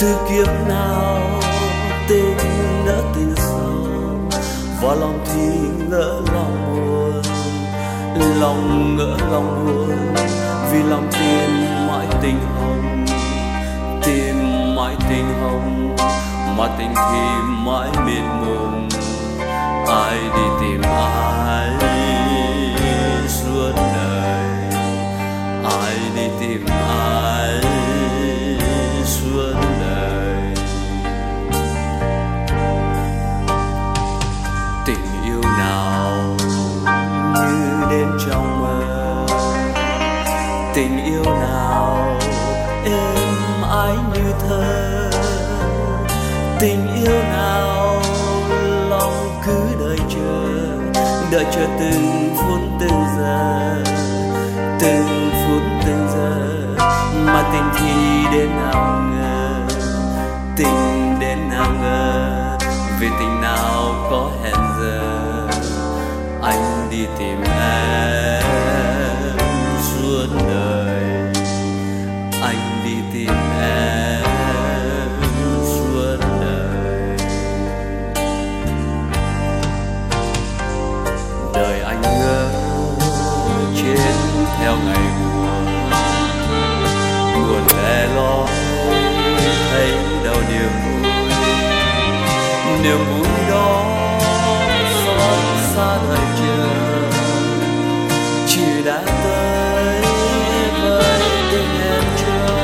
từ kiếp nào tình nỡ tình sâu, và lòng thì ngỡ lòng buồn, lòng ngỡ lòng buồn, vì lòng tìm mãi tình hồng, tìm mãi tình hồng, mà tình thì mãi miệt mùng. Ai đi tìm ai suốt đời, ai đi tìm ai suốt đời. Tình yêu nào như đêm trong mơ, tình yêu nào êm ái như thơ, tình yêu nào lòng cứ đợi chờ từng phút từng giờ, từng phút từng giờ, mà tình thì đến nào ngờ, tình đến nào ngờ, vì tình nào có hẹn giờ. Anh đi tìm em suốt đời, anh đi tìm em suốt đời. Đời anh ngỡ trên theo ngày buồn, buồn lẻ loi thấy đâu niềm vui, niềm vui đó xót xa đời chờ, chỉ đã tới với tình em cho.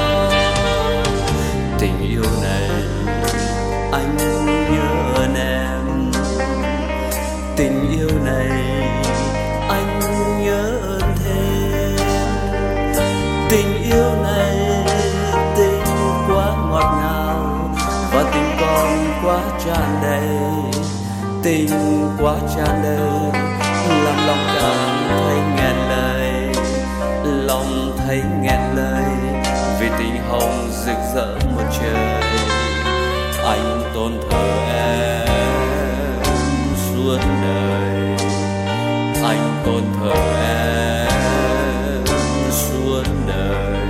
Tình yêu này anh nhớ ơn em, tình yêu này anh nhớ ơn thêm. Tình yêu này tình quá ngọt ngào, và tình còn quá tràn đầy, tình quá tràn đầy, làm lòng cảm thấy nghẹn lời, lòng thấy nghẹn lời, vì tình hồng rực rỡ một trời. Anh tôn thờ em suốt đời, anh tôn thờ em suốt đời.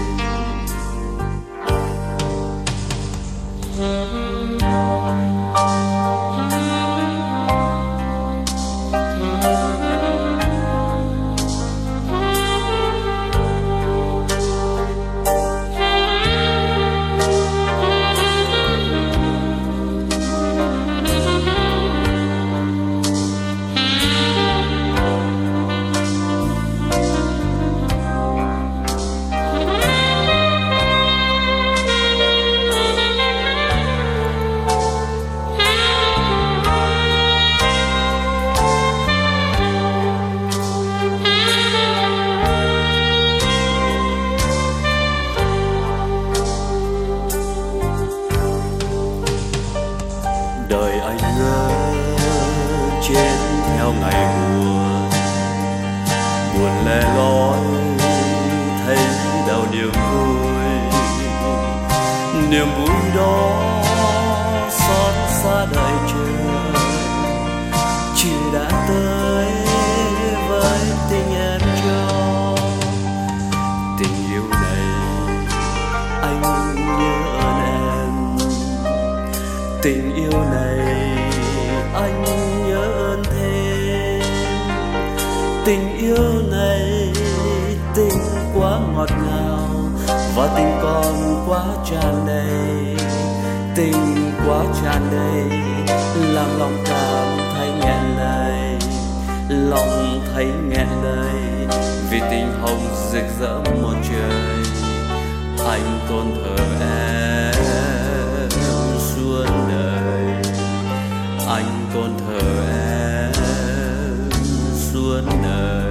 Đời anh ngỡ trên theo ngày buồn, buồn lẻ loi thấy đâu niềm vui, niềm vui đó xót xa đời chờ, chỉ đã tới với tình em cho. Tình yêu này anh nhớ ơn em, tình yêu này anh nhớ ơn thêm. Tình yêu này tình quá ngọt ngào, và tình còn quá tràn đầy, tình quá tràn đầy, làm lòng cảm thấy nghẹn lời, lòng thấy nghẹn lời, vì tình hồng rực rỡ một trời. Anh tôn thờ em suốt đời, anh tôn thờ em suốt đời.